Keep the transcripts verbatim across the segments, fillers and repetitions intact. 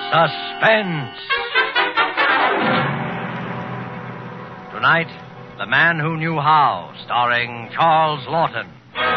Suspense. Tonight, The Man Who Knew How, starring Charles Lawton.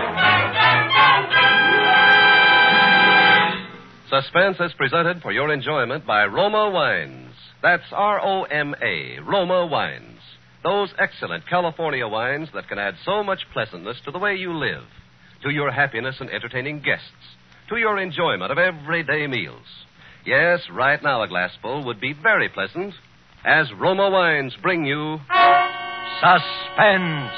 Suspense is presented for your enjoyment by Roma Wines. That's R O M A, Roma Wines. Those excellent California wines that can add so much pleasantness to the way you live, to your happiness in entertaining guests, to your enjoyment of everyday meals. Yes, right now a glassful would be very pleasant, as Roma Wines bring you Suspense.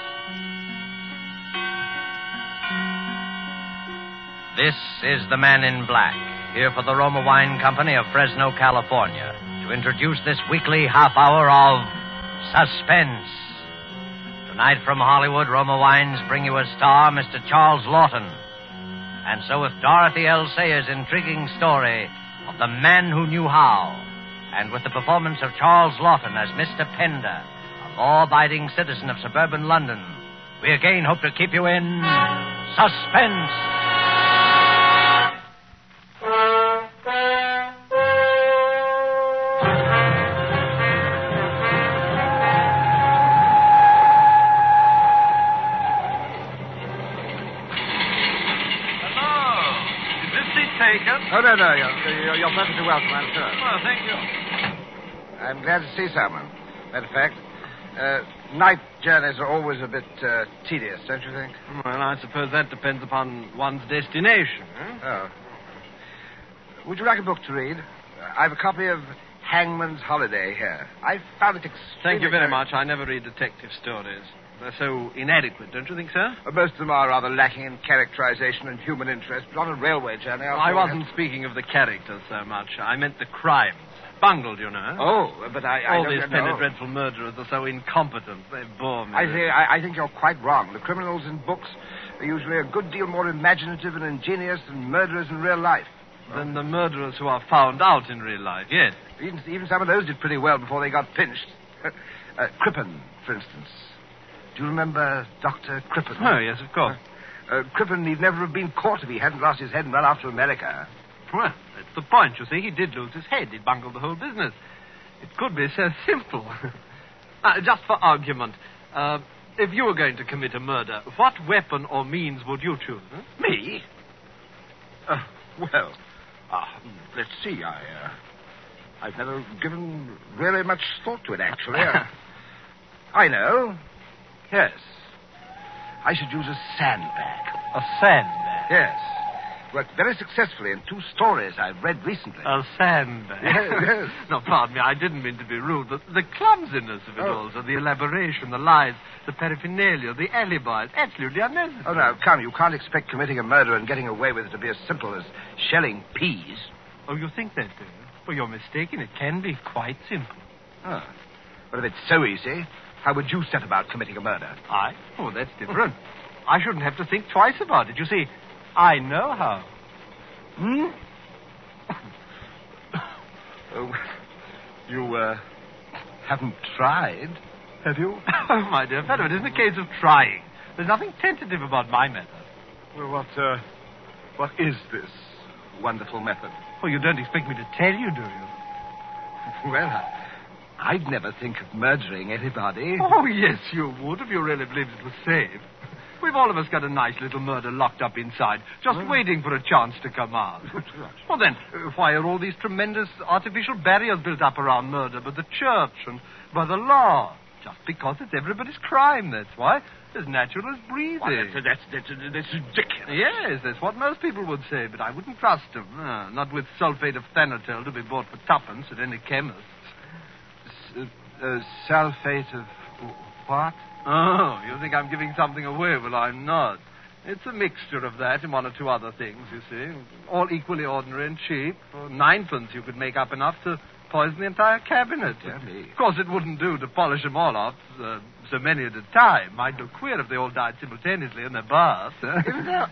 This is the Man in Black, here for the Roma Wine Company of Fresno, California, to introduce this weekly half hour of Suspense. Tonight from Hollywood, Roma Wines bring you a star, Mister Charles Lawton. And so with Dorothy L. Sayers' intriguing story of The Man Who Knew How, and with the performance of Charles Lawton as Mister Pender, a law-abiding citizen of suburban London, we again hope to keep you in suspense. Oh, no, no, you're, you're, you're perfectly welcome, I'm sure. Well, thank you. I'm glad to see someone. Matter of fact, uh, night journeys are always a bit uh, tedious, don't you think? Well, I suppose that depends upon one's destination. Huh? Oh. Would you like a book to read? I've a copy of Hangman's Holiday here. I found it extremely... Thank you very much. I never read detective stories. They're so inadequate, don't you think, sir? Uh, most of them are rather lacking in characterization and human interest, but on a railway journey... I wasn't speaking of the characters so much. I meant the crimes. Bungled, you know. Oh, but I... I All don't these know. penny dreadful murderers are so incompetent. They bore me. I, see, I, I think you're quite wrong. The criminals in books are usually a good deal more imaginative and ingenious than murderers in real life. Than the murderers who are found out in real life, yes. Even, even some of those did pretty well before they got pinched. uh, Crippen, for instance. Do you remember Doctor Crippen? Oh, yes, of course. Uh, uh, Crippen need never have been caught if he hadn't lost his head and run off to America. Well, that's the point, you see. He did lose his head. He bungled the whole business. It could be so simple. uh, just for argument, uh, if you were going to commit a murder, what weapon or means would you choose? Huh? Me? Uh, well, uh, let's see. I, uh, I've never given really much thought to it, actually. uh, I know. Yes. I should use a sandbag. A sandbag? Yes. Worked very successfully in two stories I've read recently. A sandbag? Yes, yes. No, pardon me, I didn't mean to be rude, but the clumsiness of it Oh. all, so the elaboration, the lies, the paraphernalia, the alibis, absolutely unnecessary. Oh, no, come, you can't expect committing a murder and getting away with it to be as simple as shelling peas. Oh, you think that, do you? Well, you're mistaken. It can be quite simple. Oh. But if it's so easy, how would you set about committing a murder? I? Oh, that's different. I shouldn't have to think twice about it. You see, I know how. Hmm? Oh, you, uh, haven't tried, have you? Oh, my dear fellow, it isn't a case of trying. There's nothing tentative about my method. Well, what, uh, what is this wonderful method? Oh, you don't expect me to tell you, do you? Well, I, I'd never think of murdering anybody. Oh, yes, you would, if you really believed it was safe. We've all of us got a nice little murder locked up inside, just Oh. waiting for a chance to come out. Well, then, uh, why are all these tremendous artificial barriers built up around murder by the church and by the law? Just because it's everybody's crime, that's why. As natural as breathing. Well, that's, that's, that's, that's ridiculous. Yes, that's what most people would say, but I wouldn't trust them. Uh, not with sulfate of thanatol to be bought for tuppence at any chemist. S- uh, sulfate of what? Oh, you think I'm giving something away? Well, I'm not. It's a mixture of that and one or two other things, you see. All equally ordinary and cheap. For ninepence, you could make up enough to poison the entire cabinet. Really? Of course, it wouldn't do to polish them all off, uh, so many at a time. Might look queer if they all died simultaneously in their bath. In their...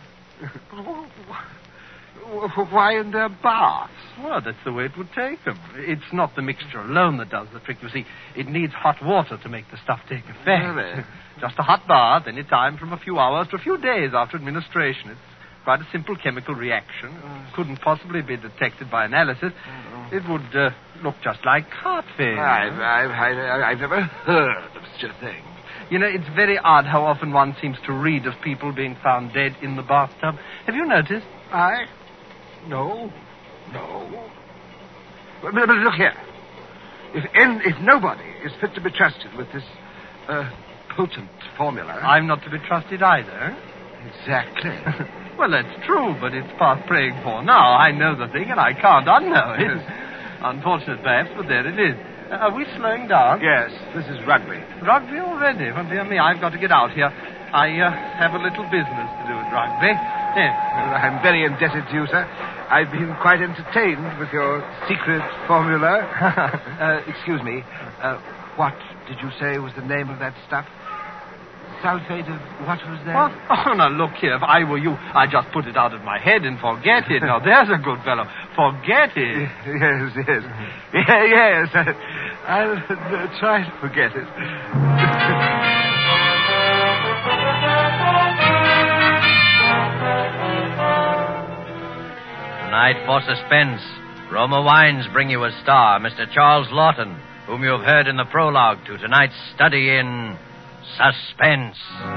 Why in their baths? Well, that's the way it would take them. It's not the mixture alone that does the trick. You see, it needs hot water to make the stuff take effect. Really? Just a hot bath any time from a few hours to a few days after administration. It's quite a simple chemical reaction. Uh, couldn't possibly be detected by analysis. Uh, it would uh, look just like heart failure. I've, I've, I've, I've never heard of such a thing. You know, it's very odd how often one seems to read of people being found dead in the bathtub. Have you noticed? I? No. No. But, but look here. If, in, if nobody is fit to be trusted with this uh, potent formula... I'm not to be trusted either. Exactly. Well, that's true, but it's past praying for now. I know the thing, and I can't unknow it. Unfortunate, perhaps, but there it is. Uh, are we slowing down? Yes, this is rugby. Rugby already? Well, dear me, I've got to get out here. I uh, have a little business to do with rugby. Yes. Well, I'm very indebted to you, sir. I've been quite entertained with your secret formula. uh, excuse me. Uh, what did you say was the name of that stuff? Sulfate of what was that? What? Oh, now, look here. If I were you, I'd just put it out of my head and forget it. Now, there's a good fellow. Forget it. Yes, yes. Yeah, yes. I'll uh, try to forget it. Tonight, for suspense, Roma Wines bring you a star, Mister Charles Lawton, whom you have heard in the prologue to tonight's study in suspense.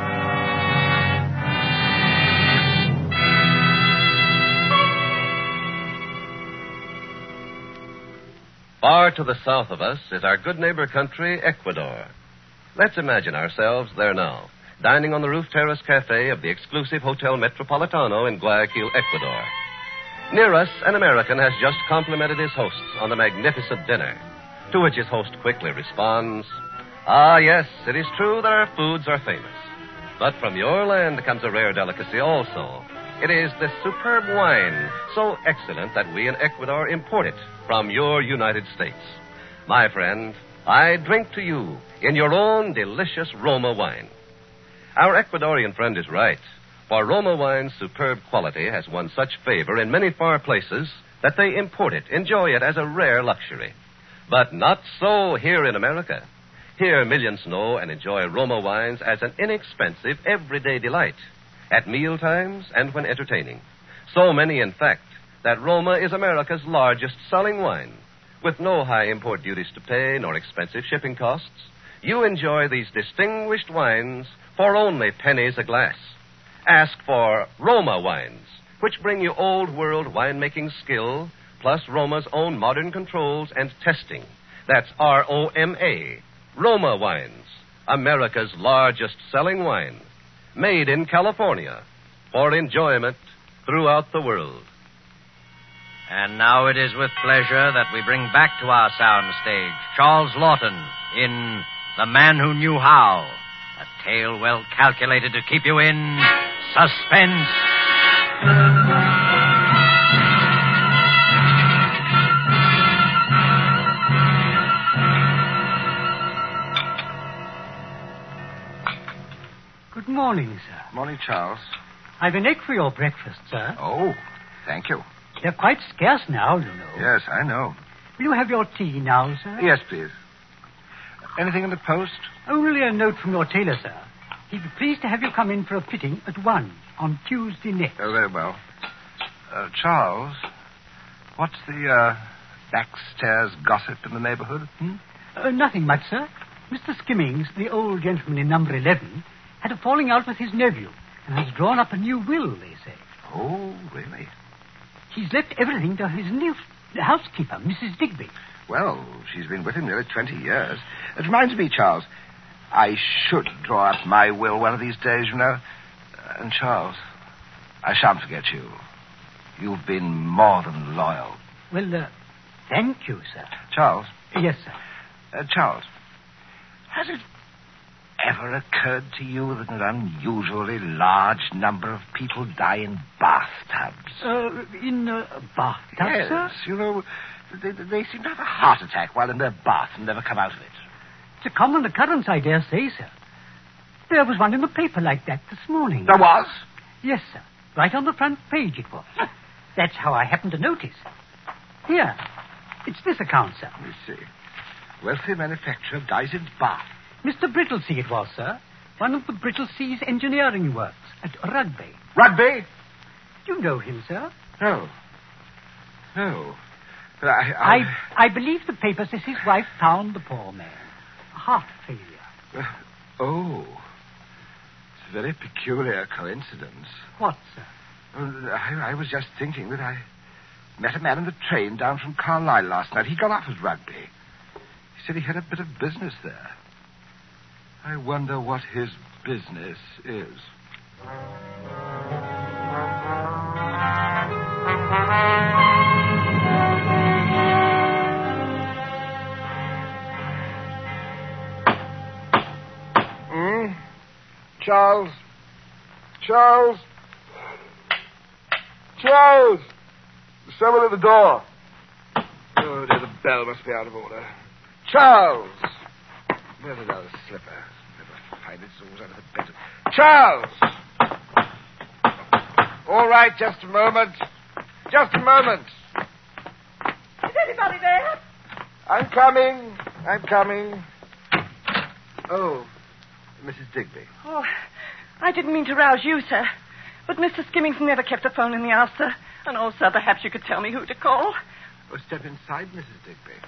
Far to the south of us is our good neighbor country, Ecuador. Let's imagine ourselves there now, dining on the roof terrace cafe of the exclusive Hotel Metropolitano in Guayaquil, Ecuador. Near us, an American has just complimented his hosts on the magnificent dinner, to which his host quickly responds, "Ah, yes, it is true that our foods are famous. But from your land comes a rare delicacy also. It is this superb wine, so excellent that we in Ecuador import it from your United States. My friend, I drink to you in your own delicious Roma wine." Our Ecuadorian friend is right, for Roma wine's superb quality has won such favor in many far places that they import it, enjoy it as a rare luxury. But not so here in America. Here, millions know and enjoy Roma wines as an inexpensive, everyday delight, at meal times and when entertaining. So many, in fact, that Roma is America's largest selling wine. With no high import duties to pay nor expensive shipping costs, you enjoy these distinguished wines for only pennies a glass. Ask for Roma wines, which bring you old-world winemaking skill, plus Roma's own modern controls and testing. That's R O M A, Roma Wines, America's largest selling wine, made in California for enjoyment throughout the world. And now it is with pleasure that we bring back to our soundstage Charles Lawton in The Man Who Knew How, a tale well calculated to keep you in suspense. Good morning, sir. Morning, Charles. I've an egg for your breakfast, sir. Oh, thank you. They're quite scarce now, you know. Yes, I know. Will you have your tea now, sir? Yes, please. Anything in the post? Only a note from your tailor, sir. He'd be pleased to have you come in for a fitting at one on Tuesday next. Oh, very well. Uh, Charles, what's the uh, backstairs gossip in the neighborhood? Hmm? Uh, nothing much, sir. Mister Skimmings, the old gentleman in number eleven, had a falling out with his nephew and has drawn up a new will, they say. Oh, really? He's left everything to his new housekeeper, Missus Digby. Well, she's been with him nearly twenty years. It reminds me, Charles, I should draw up my will one of these days, you know. Uh, and, Charles, I shan't forget you. You've been more than loyal. Well, uh, thank you, sir. Charles? Yes, sir. Uh, Charles, has it ever occurred to you that an unusually large number of people die in bathtubs? Uh, in uh, bathtubs, yes, sir? you know, they, they seem to have a heart attack while in their bath and never come out of it. It's a common occurrence, I dare say, sir. There was one in the paper like that this morning. There was? Yes, sir. Right on the front page it was. That's how I happened to notice. Here, it's this account, sir. Let me see. Wealthy manufacturer dies in bath. Mister Brittlesea it was, sir. One of the Brittlesea's engineering works at Rugby. Rugby? Do you know him, sir? No. No. But I, I... I, I believe the paper says his wife found the poor man. A heart failure. Uh, oh. It's a very peculiar coincidence. What, sir? Uh, I, I was just thinking that I met a man on the train down from Carlisle last night. He got off at Rugby. He said he had a bit of business there. I wonder what his business is. Hmm? Charles? Charles? Charles! There's someone at the door. Oh, dear, the bell must be out of order. Charles! Where's another slipper? Never find it. It's always under the bed. Charles! All right, just a moment. Just a moment. Is anybody there? I'm coming. I'm coming. Oh, Missus Digby. Oh, I didn't mean to rouse you, sir. But Mister Skimmings never kept the phone in the house, sir. And oh, sir, perhaps you could tell me who to call. Oh, step inside, Missus Digby.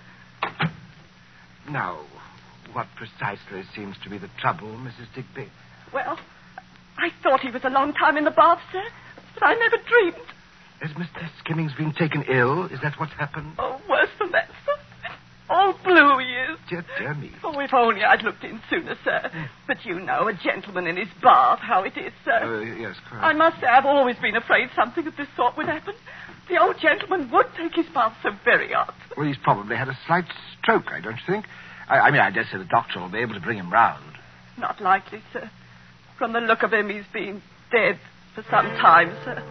Now, what precisely seems to be the trouble, Missus Digby? Well, I thought he was a long time in the bath, sir. But I never dreamed. Has Mister Skimmings been taken ill? Is that what's happened? Oh, worse than that, sir. All blue he is. Dear, dear me. Oh, if only I'd looked in sooner, sir. But you know, a gentleman in his bath, how it is, sir. Uh, yes, correct. I must say I've always been afraid something of this sort would happen. The old gentleman would take his bath so very hard. Well, he's probably had a slight stroke, I don't think. I, I mean, I dare say the doctor will be able to bring him round. Not likely, sir. From the look of him, he's been dead for some time, sir.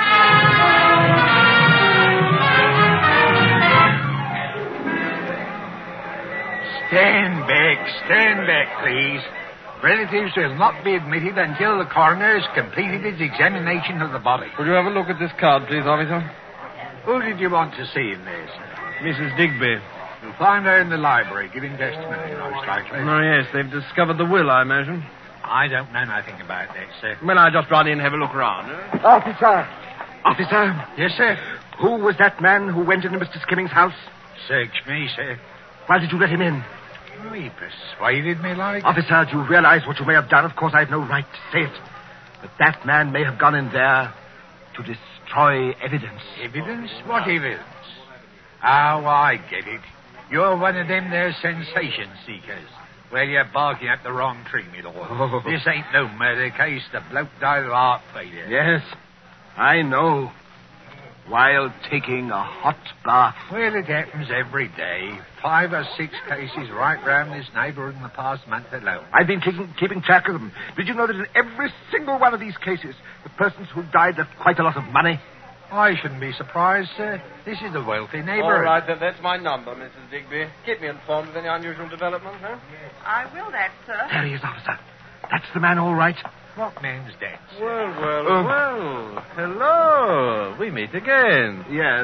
Stand back, stand back, please. Relatives will not be admitted until the coroner has completed his examination of the body. Will you have a look at this card, please, officer? Who did you want to see in there, sir? Missus Digby. You'll find her in the library, giving testimony, most likely. Oh, yes, they've discovered the will, I imagine. I don't know nothing about that, sir. Well, I just run in and have a look round. Eh? Officer! Officer! Yes, sir? Who was that man who went into Mister Skimmings' house? Search me, sir. Why did you let him in? Oh, he persuaded me like... Officer, do you realize what you may have done? Of course, I have no right to say it. But that man may have gone in there to destroy evidence. Evidence? What evidence? Oh, I get it. You're one of them there sensation seekers. Well, you're barking up the wrong tree, me lord. Oh. This ain't no murder case. The bloke died of heart failure. Yes, I know. While taking a hot bath. Well, it happens every day. Five or six cases right round this neighbourhood in the past month alone. I've been taking, keeping track of them. Did you know that in every single one of these cases, the persons who died left quite a lot of money? I shouldn't be surprised, sir. This is a wealthy neighbourhood. All right, then, that's my number, Missus Digby. Keep me informed of any unusual developments, huh? I will that, sir. There he is, officer. That's the man, all right. What man's that, sir? Well, well, Oh. well. Hello. We meet again. Yes.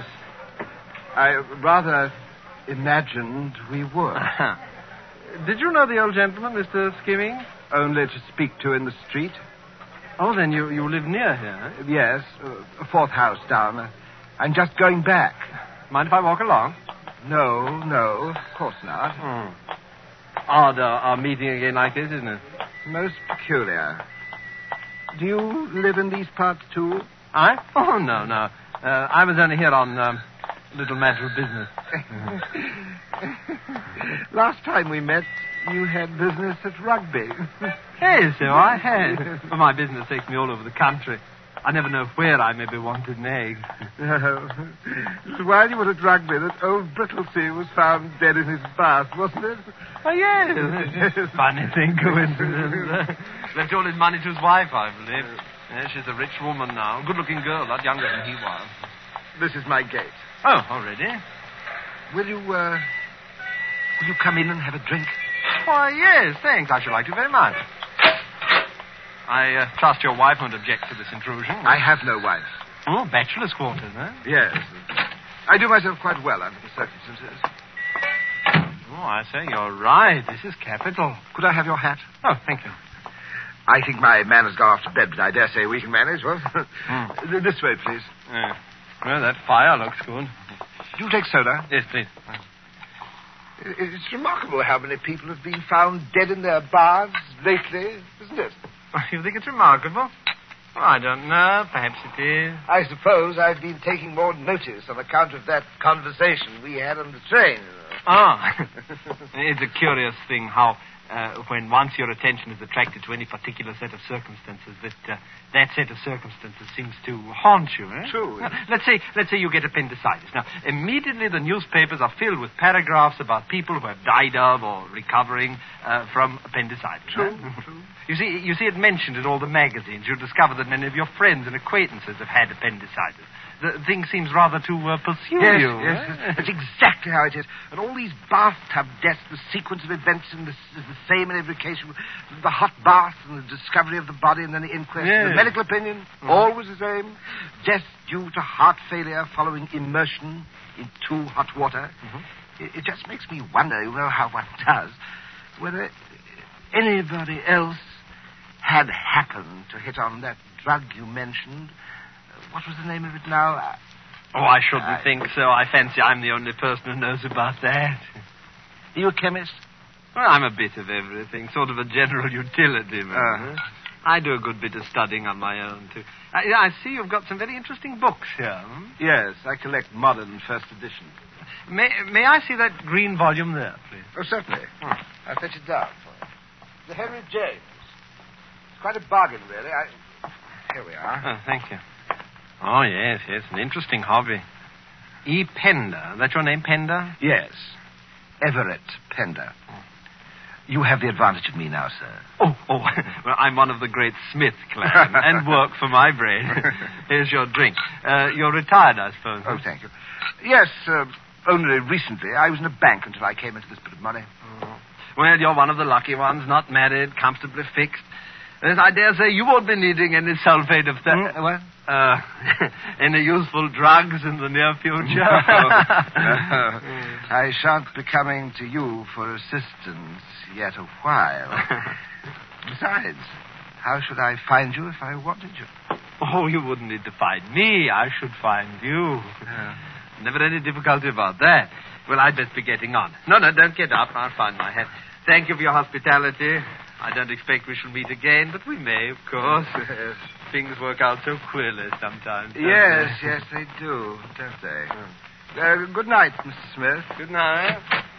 I rather imagined we would. Did you know the old gentleman, Mister Skimming? Only to speak to in the street. Oh, then you, you live near here, eh? Yes, uh, a fourth house down. Uh, I'm just going back. Mind if I walk along? No, no, of course not. Hmm. Odd, uh, our meeting again like this, isn't it? Most peculiar. Do you live in these parts, too? I? Oh, no, no. Uh, I was only here on um, a little matter of business. Last time we met, you had business at Rugby. Yes, so I had. Well, my business takes me all over the country. I never know where I may be wanted an egg. No. It was while you were at Rugby that old Brittlesea was found dead in his bath, wasn't it? Oh, yes. Funny thing, coincidence. Left all his money to his wife, I believe. Yeah, she's a rich woman now. Good-looking girl, a lot younger than he was. This is my gate. Oh, already? Will you, uh... Will you come in and have a drink? Why, yes, thanks. I should like to very much. I uh, trust your wife won't object to this intrusion. I have no wife. Oh, bachelor's quarters, eh? Yes. I do myself quite well under the circumstances. Oh, I say, you're right. This is capital. Could I have your hat? Oh, thank you. I think my man has gone off to bed, but I dare say we can manage. Well, Mm. this way, please. Yeah. Well, that fire looks good. Do you take soda? Yes, please. It- It's remarkable how many people have been found dead in their baths lately, isn't it? You think it's remarkable? Well, I don't know. Perhaps it is. I suppose I've been taking more notice on account of that conversation we had on the train. Oh. It's a curious thing how, uh, when once your attention is attracted to any particular set of circumstances, that uh, that set of circumstances seems to haunt you. Eh? True. Now, let's say, let's say you get appendicitis. Now, immediately the newspapers are filled with paragraphs about people who have died of or recovering uh, from appendicitis. True, eh? true. You see, you see it mentioned in all the magazines. You discover that many of your friends and acquaintances have had appendicitis. The thing seems rather to uh, pursue Yes, you. yes, eh? yes. That's exactly how it is. And all these bathtub deaths, the sequence of events in this is the same in every case. The hot bath and the discovery of the body and then the inquest. Yes. The medical opinion, Mhm. always the same. Death due to heart failure following immersion in too hot water. Mhm. It, it just makes me wonder, you know how one does, whether anybody else had happened to hit on that drug you mentioned. What was the name of it now? Uh, Oh, I shouldn't I- think so. I fancy I'm the only person who knows about that. Are you a chemist? Well, I'm a bit of everything, sort of a general utility man. Uh-huh. I do a good bit of studying on my own, too. I, I see you've got some very interesting books here. Hmm? Yes, I collect modern first edition. May, may I see that green volume there, please? Oh, certainly. Hmm. I'll fetch it down for you. The Henry James. It's quite a bargain, really. I... Here we are. Oh, thank you. Oh, yes, yes, an interesting hobby. E. Pender. That's your name, Pender? Yes. Everett Pender. You have the advantage of me now, sir. Oh, oh, well, I'm one of the great Smith clan and work for my brain. Here's your drink. Uh, you're retired, I suppose. Oh, thank you. Yes, uh, only recently. I was in a bank until I came into this bit of money. Oh. Well, you're one of the lucky ones, not married, comfortably fixed. Yes, I dare say you won't be needing any sulfate of that. Hmm, what? Uh, any useful drugs in the near future? No. I shan't be coming to you for assistance yet a while. Besides, how should I find you if I wanted you? Oh, you wouldn't need to find me. I should find you. Yeah. Never any difficulty about that. Well, I'd best be getting on. No, no, don't get up. I'll find my hat. Thank you for your hospitality. I don't expect we shall meet again, but we may, of course. Yes. Things work out so queerly sometimes. don't Yes, they? yes, they do, don't they? Uh, good night, Mister Smith. Good night.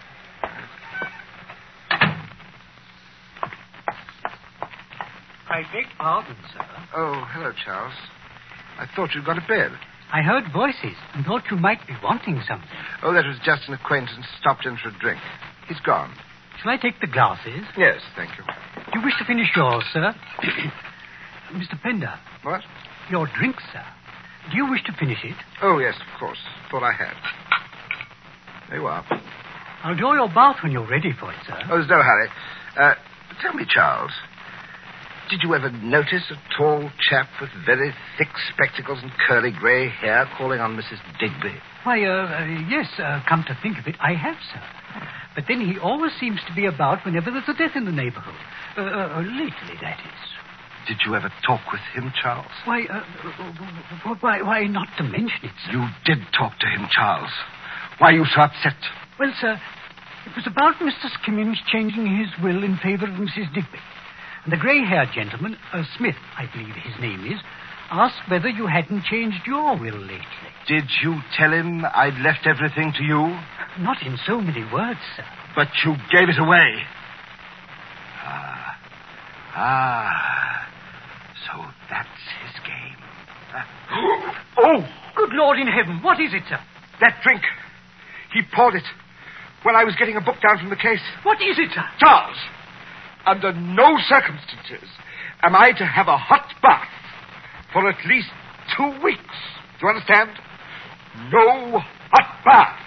I beg pardon, sir. Oh, hello, Charles. I thought you'd gone to bed. I heard voices and thought you might be wanting something. Oh, that was just an acquaintance stopped in for a drink. He's gone. Shall I take the glasses? Yes, thank you. Do you wish to finish yours, sir? Mister Pender, What? your drink, sir. Do you wish to finish it? Oh, yes, of course. Thought I had. There you are. I'll draw your bath when you're ready for it, sir. Oh, there's no hurry. Uh, tell me, Charles, did you ever notice a tall chap with very thick spectacles and curly grey hair calling on Missus Digby? Why, uh, uh, yes, uh, come to think of it, I have, sir. But then he always seems to be about whenever there's a death in the neighborhood. Uh, uh, lately, that is. Did you ever talk with him, Charles? Why, uh, uh, why, why not to mention it, sir? You did talk to him, Charles. Why are you so upset? Well, sir, it was about Mister Skimmings changing his will in favor of Missus Digby. And the grey-haired gentleman, uh, Smith, I believe his name is, asked whether you hadn't changed your will lately. Did you tell him I'd left everything to you? Not in so many words, sir. But you gave it away. Ah. Ah. So that's his game. Ah. Oh! Good Lord in heaven, what is it, sir? That drink. He poured it when I was getting a book down from the case. What is it, sir? Charles, under no circumstances am I to have a hot bath for at least two weeks. Do you understand? No hot baths.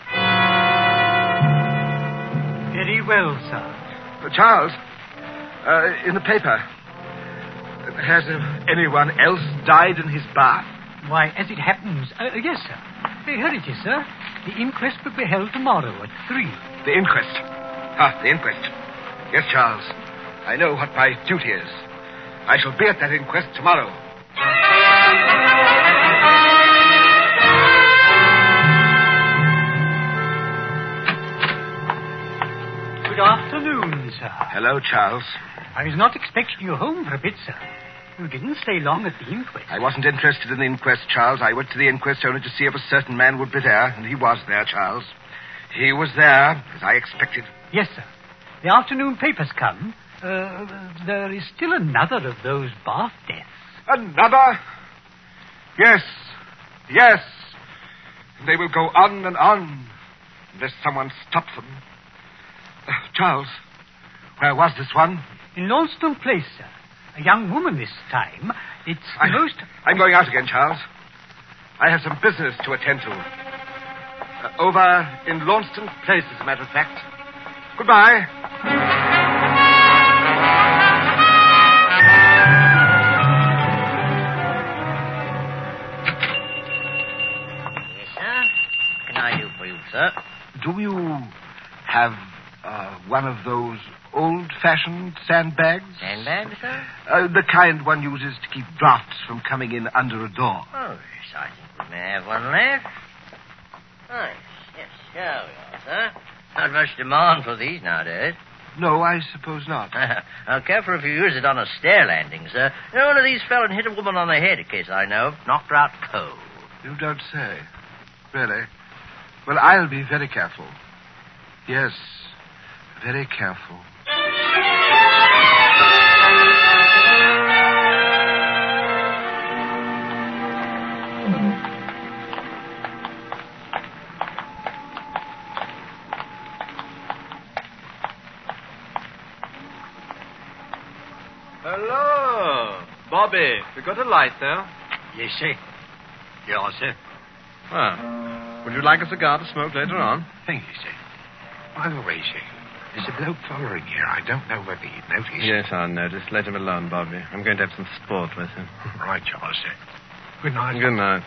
Very well, sir. Uh, Charles, uh, in the paper, has uh, anyone else died in his bath? Why, as it happens, uh, yes, sir. Hey, here it is, sir. The inquest will be held tomorrow at three. The inquest. Ah, the inquest. Yes, Charles. I know what my duty is. I shall be at that inquest tomorrow. Good afternoon, sir. Hello, Charles. I was not expecting you home for a bit, sir. You didn't stay long at the inquest. I wasn't interested in the inquest, Charles. I went to the inquest only to see if a certain man would be there, and he was there, Charles. He was there, as I expected. Yes, sir. The afternoon papers come. Uh, there is still another of those bath deaths. Another? Yes. Yes. They will go on and on unless someone stops them. Uh, Charles, where was this one? In Launceston Place, sir. A young woman this time. It's the I, most... I'm going out again, Charles. I have some business to attend to. Uh, over in Launceston Place, as a matter of fact. Goodbye. Yes, sir. What can I do for you, sir? Do you have uh, one of those old-fashioned sandbags? Sandbag, sir? Uh, the kind one uses to keep drafts from coming in under a door. Oh, yes, I think we may have one left. Oh, yes, yes, here we are, sir. Not much demand for these nowadays. No, I suppose not. Now, careful if you use it on a stair landing, sir. You know, one of these fell and hit a woman on the head, a case I know of. Knocked her out cold. You don't say. Really? Well, I'll be very careful. Yes, very careful. Hello. Bobby, we got a light there? Yes, sir. Yes, sir. Well, would you like a cigar to smoke later on? Thank you, sir. By the way, sir, there's a bloke following here. I don't know whether you've noticed. Yes, I noticed. Let him alone, Bobby. I'm going to have some sport with him. Right, Charles, sir. Good night. Good night.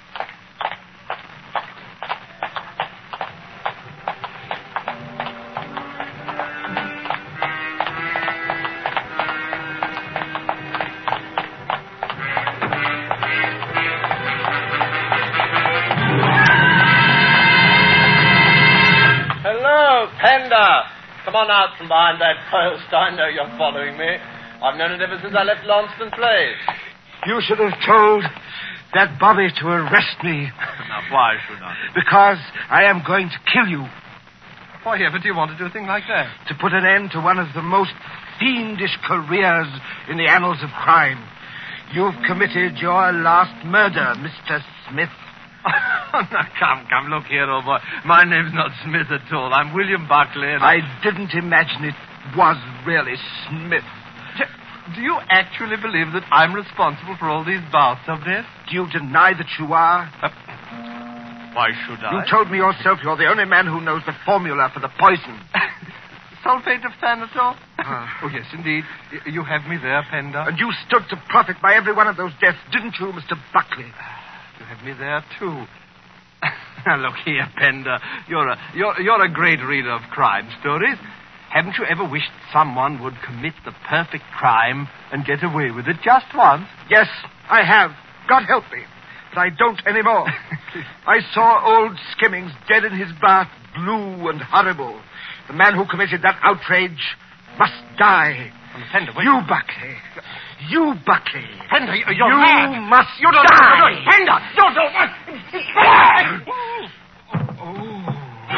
Come on out from behind that post. I know you're following me. I've known it ever since I left Launceston Place. You should have told that Bobby to arrest me. Now, why should I? Because I am going to kill you. Why ever do you want to do a thing like that? To put an end to one of the most fiendish careers in the annals of crime. You've committed your last murder, Mister Smith. Now, come, come, look here, old boy. My name's not Smith at all. I'm William Buckley. And I didn't imagine it was really Smith. Do you actually believe that I'm responsible for all these bathtub deaths? Do you deny that you are? Uh, why should I? You told me yourself you're the only man who knows the formula for the poison. Sulfate of Thanatos? Uh, oh, yes, indeed. Y- you have me there, Pender. And you stood to profit by every one of those deaths, didn't you, Mister Buckley? You have me there, too. Now, look here, Pender. You're a, you're, you're a great reader of crime stories. Haven't you ever wished someone would commit the perfect crime and get away with it just once? Yes, I have. God help me. But I don't anymore. I saw old Skimmings dead in his bath, blue and horrible. The man who committed that outrage must die. Oh, Pender, wait. You, Buckley. You, Buckley. Pender, you're you mad. must you don't die. Know Pender, you don't... Oh.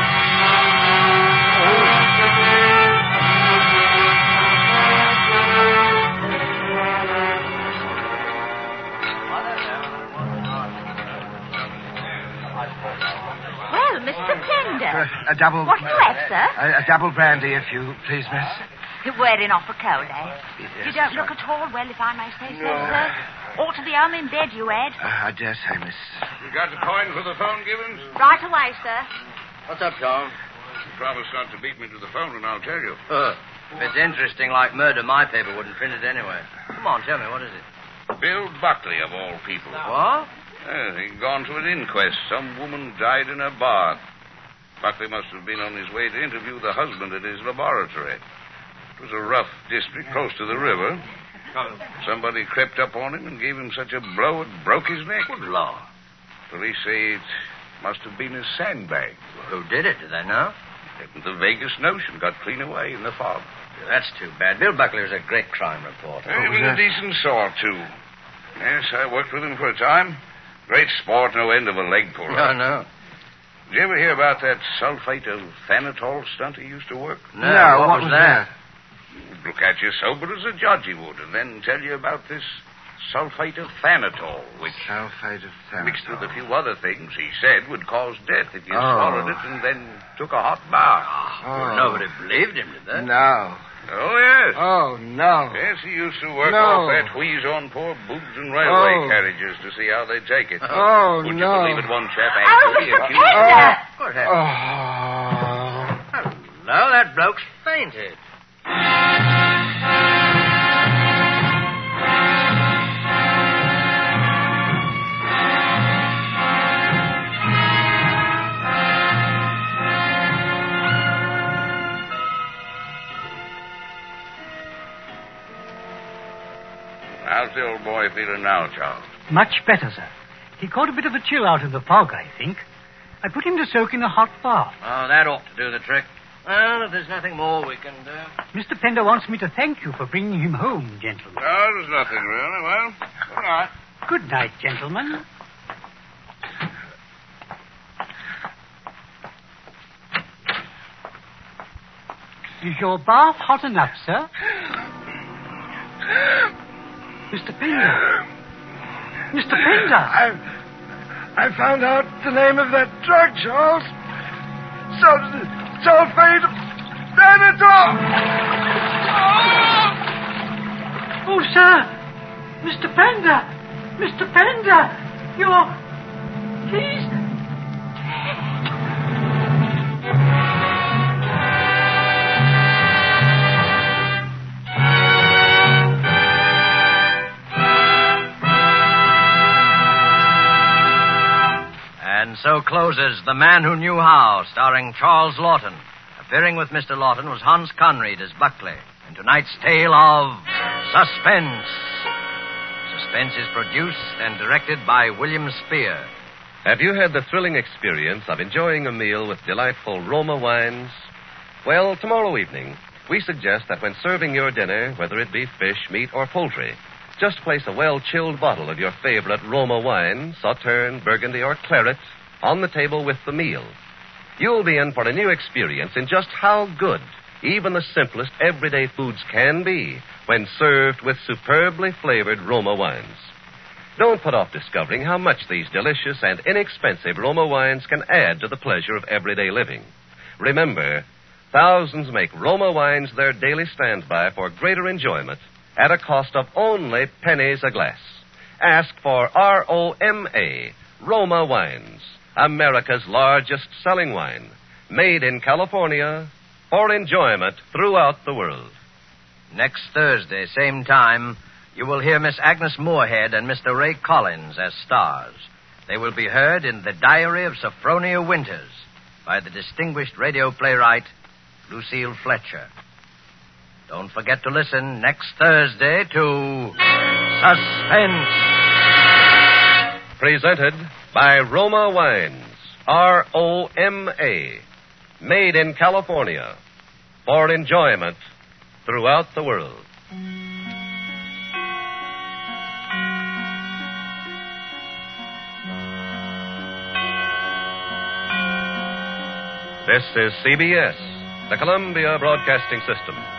Well, Mister Pender. Uh, a double... What do you have, sir? A, a double brandy, if you please, miss. You're wearing off a cold, eh? You don't look at all well, if I may say so, sir. Ought to be home in bed, you had. Uh, I dare say, miss. You got the coin for the phone, Gibbons? Right away, sir. What's up, Tom? You promised not to beat me to the phone, and I'll tell you. Uh, if it's interesting like murder, my paper wouldn't print it anyway. Come on, tell me, what is it? Bill Buckley, of all people. What? Yeah, he'd gone to an inquest. Some woman died in her bath. Buckley must have been on his way to interview the husband at his laboratory. It was a rough district close to the river. Oh. Somebody crept up on him and gave him such a blow it broke his neck. Good Lord. Police say it must have been his sandbag. Who did it? Do they know? Hadn't the vaguest notion. Got clean away in the fog. That's too bad. Bill Buckley was a great crime reporter. He was a decent sort, too. Yes, I worked with him for a time. Great sport, no end of a leg puller. No, no. Did you ever hear about that sulfate of thanatol stunt he used to work? No, no what, what was that? He'd look at you sober as a judge he would, and then tell you about this sulfate of thanatol, which... Sulfate of thanatol. Mixed with a few other things, he said, would cause death if you oh. swallowed it and then took a hot bath. Oh. Well, nobody believed him, did they? No. Oh, yes. Oh, no. Yes, he used to work no. off that wheeze on poor boobs and railway oh. carriages to see how they'd take it. Oh, Would no. you believe it, one chap Oh, actually Mister accused... Pender! Oh. What happened? Oh. Hello, that bloke's fainted. How's the old boy feeling now, Charles? Much better, sir. He caught a bit of a chill out of the fog, I think. I put him to soak in a hot bath. Oh, that ought to do the trick. Well, if there's nothing more we can do... Mister Pender wants me to thank you for bringing him home, gentlemen. No, there's nothing really. Well, good night. Good night, gentlemen. Is your bath hot enough, sir? Mister Pender. Mister Pender. I, I found out the name of that drug, Charles. Sul- sulfate of thanatol. Oh, sir. Mister Pender. Mister Pender. You're... He's... And so closes The Man Who Knew How, starring Charles Lawton. Appearing with Mister Lawton was Hans Conried as Buckley. In tonight's tale of Suspense. Suspense is produced and directed by William Spear. Have you had the thrilling experience of enjoying a meal with delightful Roma wines? Well, tomorrow evening, we suggest that when serving your dinner, whether it be fish, meat, or poultry, just place a well-chilled bottle of your favorite Roma wine, Sauterne, Burgundy, or Claret, on the table with the meal. You'll be in for a new experience in just how good even the simplest everyday foods can be when served with superbly flavored Roma wines. Don't put off discovering how much these delicious and inexpensive Roma wines can add to the pleasure of everyday living. Remember, thousands make Roma wines their daily standby for greater enjoyment at a cost of only pennies a glass. Ask for R O M A, Roma Wines, America's largest selling wine, made in California for enjoyment throughout the world. Next Thursday, same time, you will hear Miss Agnes Moorehead and Mister Ray Collins as stars. They will be heard in The Diary of Sophronia Winters by the distinguished radio playwright Lucille Fletcher. Don't forget to listen next Thursday to Suspense. Presented by Roma Wines, R O M A, made in California for enjoyment throughout the world. This is C B S, the Columbia Broadcasting System.